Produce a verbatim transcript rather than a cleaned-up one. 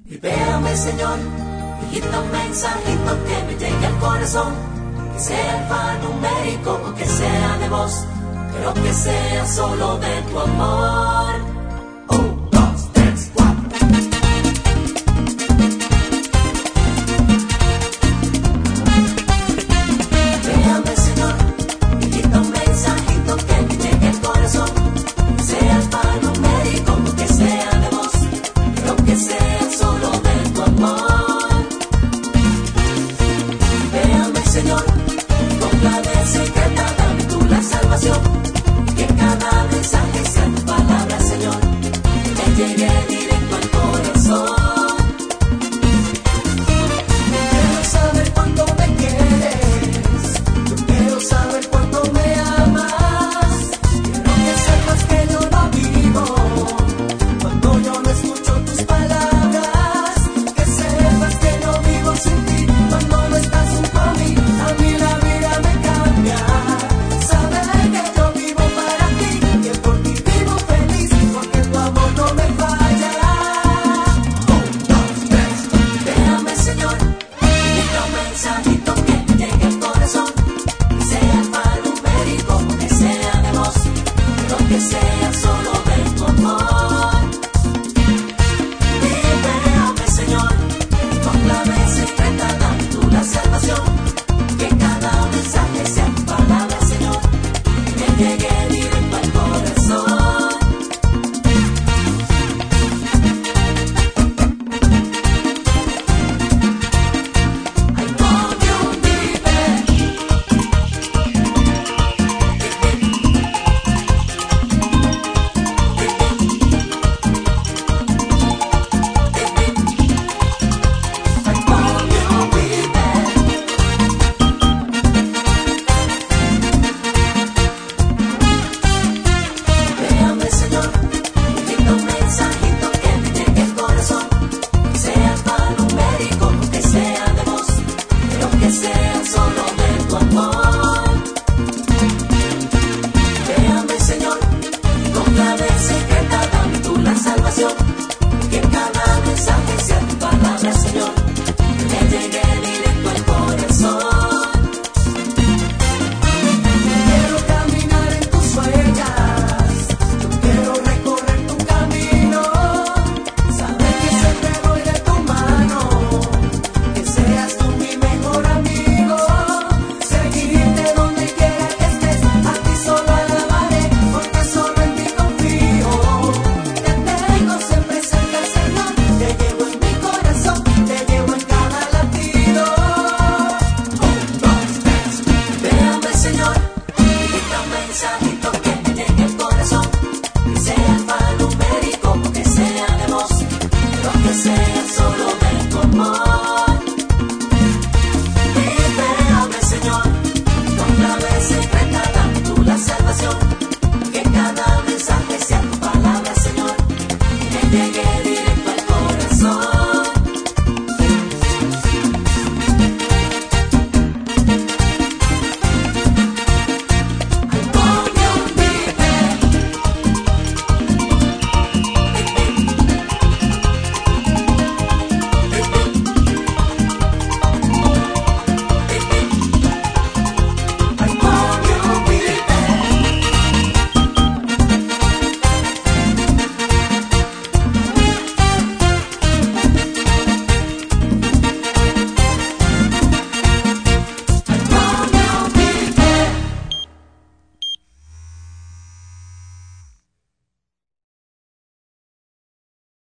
Libérame, Señor, hijito, un mensajito que me llegue al corazón, que sea alfanumérico o que sea de voz, pero que sea solo de tu amor. Un, dos, tres, cuatro. Libérame, Señor, hijito, un mensajito que me llegue al corazón, que sea alfanumérico o que sea de voz, pero que sea solo de tu amor. Véame, Señor, con clave secreta dame tú la salvación, que cada mensaje sea tu palabra, Señor, que me llegue directo al corazón. Quiero saber cuánto me quieres, yo quiero saber cuánto me amas. Quiero que sepas que yo no vivo cuando yo no escucho tus palabras, que sepas que no vivo sin ti cuando no estás junto a mí. A mí la vida me cambia, saber que yo vivo para ti, que por ti vivo feliz, porque tu amor no me falla. Un, dos, tres, déjame, Señor, dime un mensajito que me llegue al corazón, que sea alfanumérico, que sea de voz, pero que sea solo de tu amor. Libérame, Señor, con clave secreta dame tú la salvación, que cada mensaje sea tu palabra, Señor, que me llegue directo al corazón. I want you, baby. I want you, baby. Véame, Señor, dime un mensajito que me llegue al corazón, que sea alfanumérico, que sea de voz, pero que sea solo de tu amor. Véame, Señor, con clave secreta dame tú la salvación, que cada mensaje sea tu palabra, Señor, que me llegue directo al corazón. Quiero caminar en tus huellas, yo quiero recorrer tu camino, saber que siempre voy de tu mano, que seas tú mi mejor amigo, seguirte donde quiera que estés, a ti solo alabaré, porque solo en ti confío. Te tengo siempre cerca, Señor, te llevo en mi corazón, te llevo en cada latido. Un, dos, tres, véame, Señor, dime un mensajito que me llegue al corazón, que sea alfanumérico, que sea de voz, pero que sea solo de tu amor. Libérame, Señor, con clave secreta dame tú la salvación, que cada mensaje sea tu palabra, Señor, que me llegue